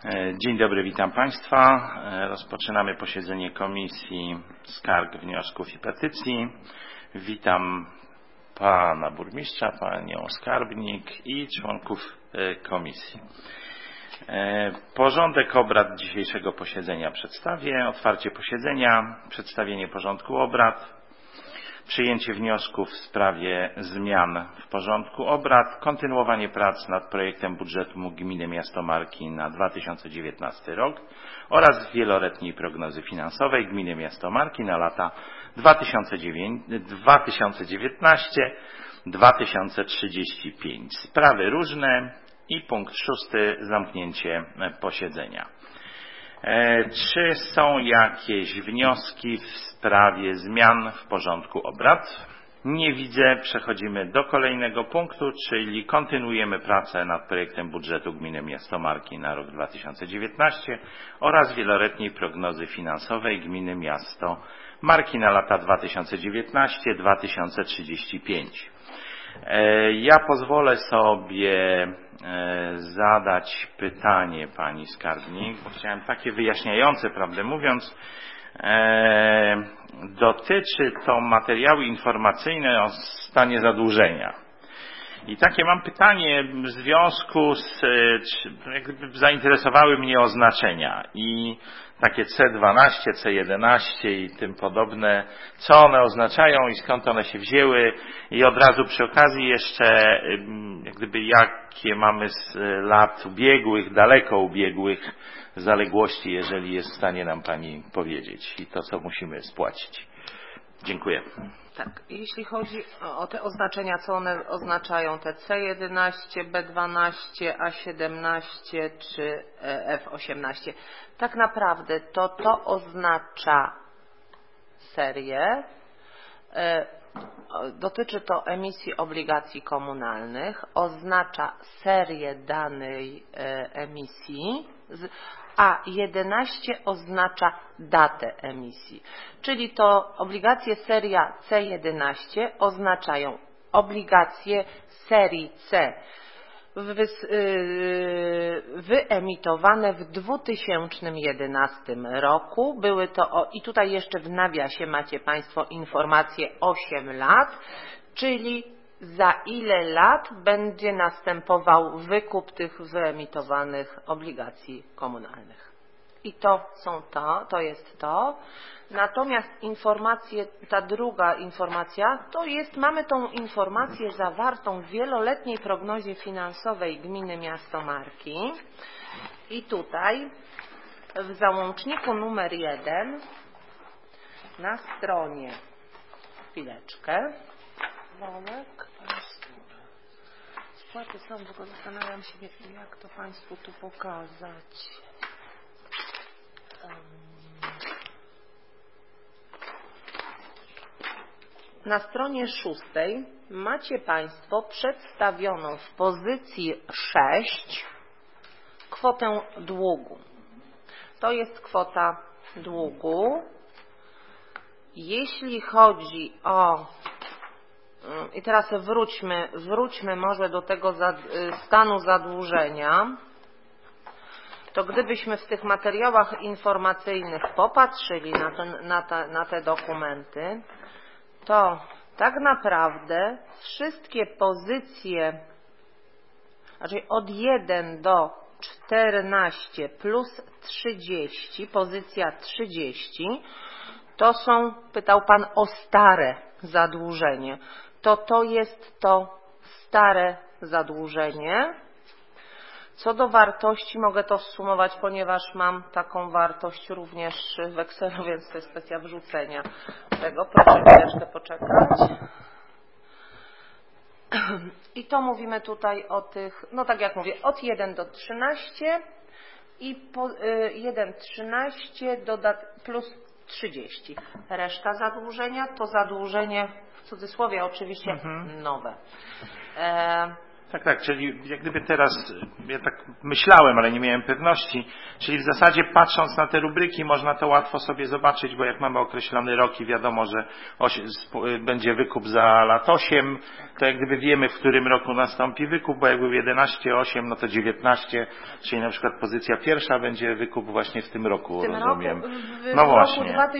Dzień dobry, witam Państwa. Rozpoczynamy posiedzenie Komisji Skarg, Wniosków i Petycji. Witam Pana Burmistrza, Panią Skarbnik i członków Komisji. Porządek obrad dzisiejszego posiedzenia przedstawię. Otwarcie posiedzenia, przedstawienie porządku obrad, przyjęcie wniosków w sprawie zmian w porządku obrad, kontynuowanie prac nad projektem budżetu Gminy Miasto Marki na 2019 rok oraz wieloletniej prognozy finansowej Gminy Miasto Marki na lata 2019-2035. Sprawy różne i punkt 6. Zamknięcie posiedzenia. Czy są jakieś wnioski w sprawie zmian w porządku obrad? Nie widzę. Przechodzimy do kolejnego punktu, czyli kontynuujemy pracę nad projektem budżetu Gminy Miasto Marki na rok 2019 oraz wieloletniej prognozy finansowej Gminy Miasto Marki na lata 2019-2035. Ja pozwolę sobie zadać pytanie Pani Skarbnik, bo chciałem takie wyjaśniające, prawdę mówiąc. Dotyczy to materiały informacyjne o stanie zadłużenia. I takie mam pytanie w związku z, jakby zainteresowały mnie oznaczenia i takie C12, C11 i tym podobne, co one oznaczają i skąd one się wzięły i od razu przy okazji jeszcze jak gdyby jakie mamy z lat ubiegłych, daleko ubiegłych zaległości, jeżeli jest w stanie nam Pani powiedzieć i to, co musimy spłacić. Dziękuję. Tak, jeśli chodzi o te oznaczenia, co one oznaczają, te C11, B12, A17 czy F18, tak naprawdę to oznacza serię, dotyczy to emisji obligacji komunalnych, oznacza serię danej emisji, a 11 oznacza datę emisji. Czyli to obligacje seria C11 oznaczają obligacje serii C wyemitowane w 2011 roku. Były to, i tutaj jeszcze w nawiasie macie Państwo informację 8 lat, czyli za ile lat będzie następował wykup tych wyemitowanych obligacji komunalnych. I to jest to. Natomiast ta druga informacja, mamy tą informację zawartą w wieloletniej prognozie finansowej Gminy Miasto Marki. I tutaj w załączniku numer 1 na stronie, chwileczkę, spłaty są, tylko zastanawiam się, jak to Państwu tu pokazać. Na stronie 6 macie Państwo przedstawioną w pozycji 6 kwotę długu. To jest kwota długu. Jeśli chodzi o... I teraz wróćmy może do tego stanu zadłużenia. To gdybyśmy w tych materiałach informacyjnych popatrzyli na te dokumenty, to tak naprawdę wszystkie pozycje, znaczy od 1 do 14 plus 30, pozycja 30, to są, pytał Pan o stare zadłużenie. To jest to stare zadłużenie. Co do wartości mogę to zsumować, ponieważ mam taką wartość również w Excelu, więc to jest kwestia wrzucenia tego. Proszę chwileczkę poczekać. I to mówimy tutaj o tych, no tak jak mówię, od 1 do 13 i 1,13 plus 30. Reszta zadłużenia to zadłużenie, w cudzysłowie oczywiście, nowe. Tak, czyli jak gdyby teraz, ja tak myślałem, ale nie miałem pewności, czyli w zasadzie patrząc na te rubryki można to łatwo sobie zobaczyć, bo jak mamy określony rok i wiadomo, że będzie wykup za lat 8, to jak gdyby wiemy, w którym roku nastąpi wykup, bo jak był 11, 8, no to 19, czyli na przykład pozycja pierwsza będzie wykup właśnie w tym roku, rozumiem. W roku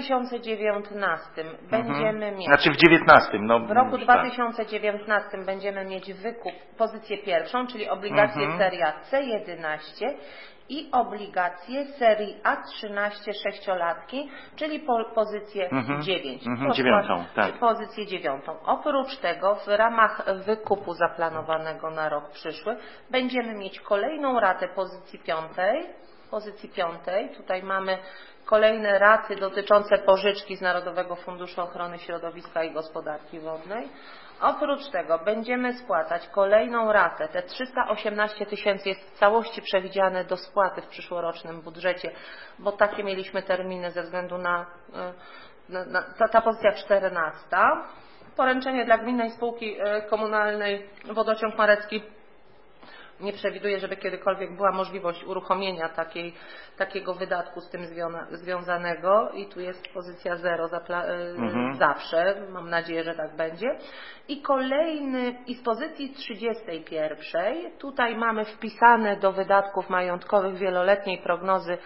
2019 będziemy mieć... Znaczy w 19. W roku 2019 będziemy mieć wykup, pozycję pierwszą, czyli obligacje seria C11 i obligacje serii A13 sześciolatki, czyli pozycję 9. Dziewiątą, tak. Pozycję 9. Oprócz tego w ramach wykupu zaplanowanego na rok przyszły będziemy mieć kolejną ratę pozycji 5. Tutaj mamy kolejne raty dotyczące pożyczki z Narodowego Funduszu Ochrony Środowiska i Gospodarki Wodnej. Oprócz tego będziemy spłacać kolejną ratę. Te 318 tysięcy jest w całości przewidziane do spłaty w przyszłorocznym budżecie, bo takie mieliśmy terminy ze względu na ta pozycja 14. Poręczenie dla Gminnej Spółki Komunalnej Wodociąg Marecki nie przewiduje, żeby kiedykolwiek była możliwość uruchomienia takiego wydatku z tym związanego i tu jest pozycja 0 zawsze, mam nadzieję, że tak będzie. I z pozycji 31 tutaj mamy wpisane do wydatków majątkowych wieloletniej prognozy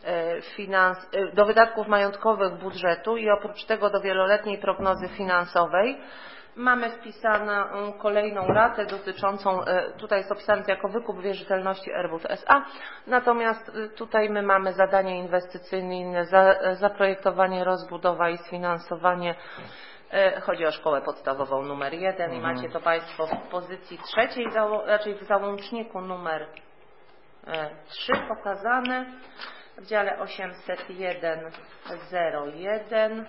do wydatków majątkowych budżetu i oprócz tego do wieloletniej prognozy finansowej mamy wpisaną kolejną ratę dotyczącą, tutaj jest opisane to jako wykup wierzytelności RWT S.A. Natomiast tutaj my mamy zadanie inwestycyjne, zaprojektowanie, rozbudowa i sfinansowanie. Chodzi o szkołę podstawową numer 1 i macie to Państwo w pozycji 3, raczej w załączniku numer 3 pokazane w dziale 801.01.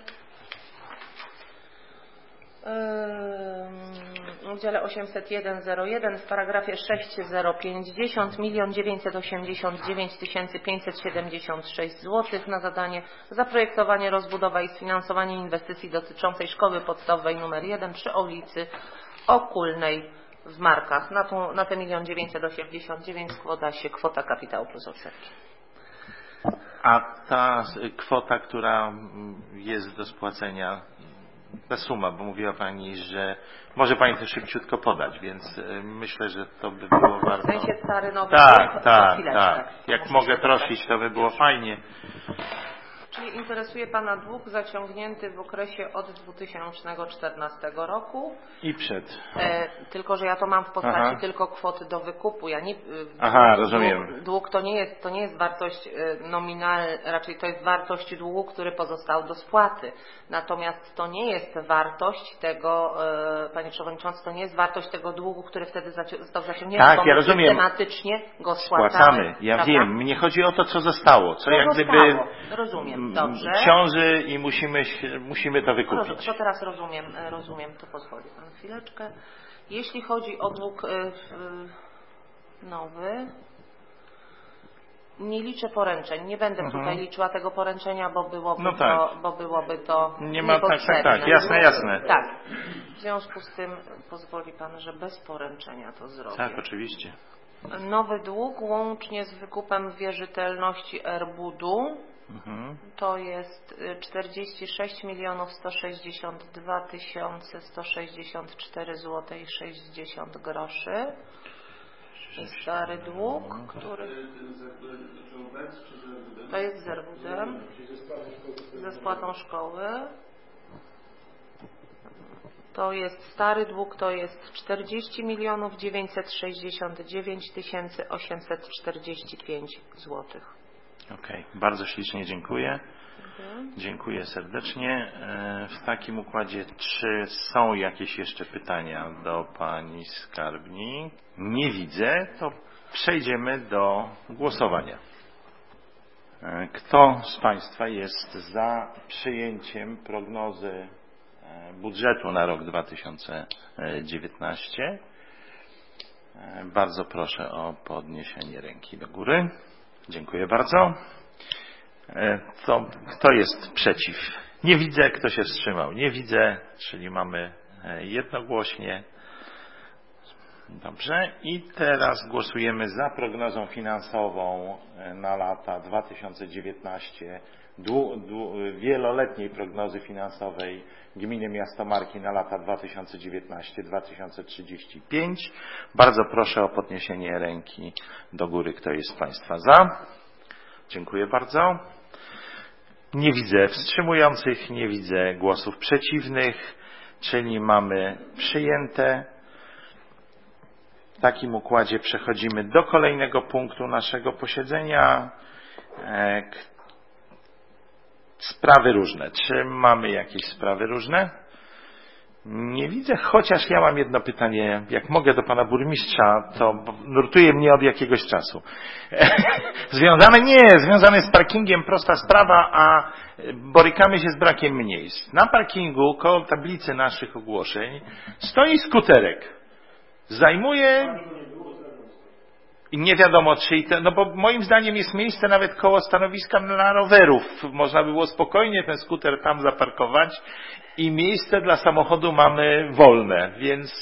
W dziale 801.01 w paragrafie 6050 1 989 576 zł na zadanie zaprojektowanie, rozbudowa i sfinansowanie inwestycji dotyczącej szkoły podstawowej nr 1 przy ulicy Okulnej w Markach. Na te 1 989 składa się kwota kapitału plus odsetki. A ta kwota, która jest do spłacenia, ta suma, bo mówiła Pani, że może Pani to szybciutko podać, więc myślę, że to by było warto. W sensie stary, nowy? Tak. Jak mogę prosić, to by było fajnie. Czyli interesuje Pana dług zaciągnięty w okresie od 2014 roku. I przed. Tylko, że ja to mam w postaci tylko kwoty do wykupu. Rozumiem. Dług to nie jest wartość nominalna, raczej to jest wartość długu, który pozostał do spłaty. Natomiast to nie jest wartość tego, Panie Przewodniczący, to nie jest wartość tego długu, który wtedy został zaciągnięty. Tak, ja rozumiem. Systematycznie go spłacamy. Ja prawda? Wiem. Mnie chodzi o to, co zostało. Co jak gdyby rozumiem, dobrze. Ciąży i musimy to wykupić. To teraz rozumiem, to pozwoli Pan chwileczkę. Jeśli chodzi o dług nowy, nie liczę poręczeń. Nie będę tutaj liczyła tego poręczenia, bo byłoby to nie ma, niepotrzebne. Tak, jasne. Tak. W związku z tym pozwoli Pan, że bez poręczenia to zrobię. Tak, oczywiście. Nowy dług łącznie z wykupem wierzytelności RBUD-u to jest 46 162 164 zł i 60 groszy. Stary dług, który... To jest z RWD, ze spłatą szkoły. To jest stary dług, to jest 40 969 845 zł. Okej, bardzo ślicznie dziękuję. Dziękuję serdecznie. W takim układzie, czy są jakieś jeszcze pytania do Pani Skarbnik? Nie widzę, to przejdziemy do głosowania. Kto z Państwa jest za przyjęciem prognozy budżetu na rok 2019? Bardzo proszę o podniesienie ręki do góry. Dziękuję bardzo. Kto jest przeciw? Nie widzę. Kto się wstrzymał? Nie widzę, czyli mamy jednogłośnie. Dobrze. I teraz głosujemy za prognozą finansową na lata 2019, wieloletniej prognozy finansowej Gminy Miasto Marki na lata 2019-2035. Bardzo proszę o podniesienie ręki do góry, kto jest z Państwa za. Dziękuję bardzo. Nie widzę wstrzymujących, nie widzę głosów przeciwnych, czyli mamy przyjęte. W takim układzie przechodzimy do kolejnego punktu naszego posiedzenia. Sprawy różne. Czy mamy jakieś sprawy różne? Nie widzę, chociaż ja mam jedno pytanie. Jak mogę do pana burmistrza, to nurtuje mnie od jakiegoś czasu. Związane z parkingiem, prosta sprawa, a borykamy się z brakiem miejsc. Na parkingu, koło tablicy naszych ogłoszeń, stoi skuterek. Zajmuje... I nie wiadomo, czy no bo moim zdaniem jest miejsce nawet koło stanowiska dla rowerów. Można by było spokojnie ten skuter tam zaparkować i miejsce dla samochodu mamy wolne, więc...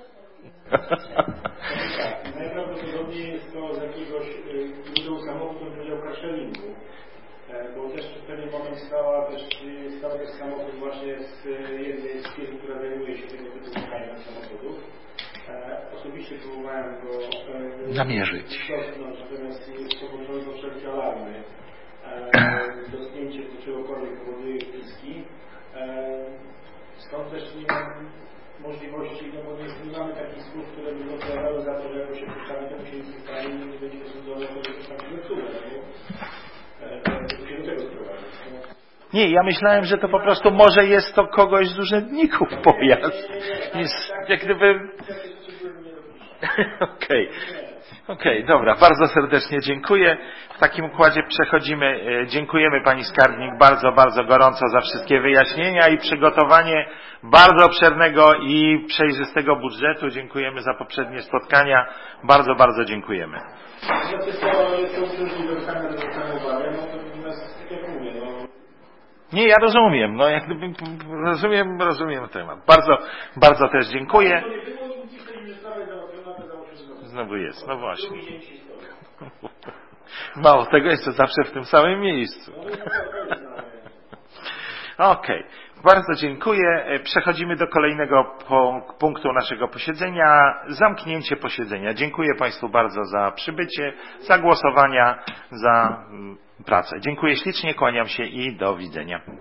Najprawdopodobniej jest to z jakiegoś źródeł samochodu, który powiedział carsharingu, bo też w pewnym moment stał też samochód właśnie z jednej z firm, która zajmuje się tego typu wynajmem samochodów. Osobiście próbowałem go namierzyć. Natomiast jest połączony do wszelki alarmy. Dotknięcie do czegokolwiek powoduje wpiski. Stąd też nie mam możliwości, no bo nie mamy takich służb, które by odpowiadały za to, że jak się puszczamy, to się nic nie stanie i nie będzie posądzone, to że to tam się zepsuło. To się do tego sprowadzi. Nie, ja myślałem, że to po prostu może jest to kogoś z urzędników pojazd. Jest jak gdyby... Okej, dobra, bardzo serdecznie dziękuję. W takim układzie przechodzimy, dziękujemy pani skarbnik bardzo, bardzo gorąco za wszystkie wyjaśnienia i przygotowanie bardzo obszernego i przejrzystego budżetu. Dziękujemy za poprzednie spotkania. Bardzo, bardzo dziękujemy. Nie, ja rozumiem, no jak gdyby rozumiem temat. Bardzo, bardzo też dziękuję. Znowu jest, no właśnie. Mało tego, jest to zawsze w tym samym miejscu. Okej, bardzo dziękuję. Przechodzimy do kolejnego punktu naszego posiedzenia. Zamknięcie posiedzenia. Dziękuję Państwu bardzo za przybycie, za głosowania, za pracę. Dziękuję ślicznie, kłaniam się i do widzenia.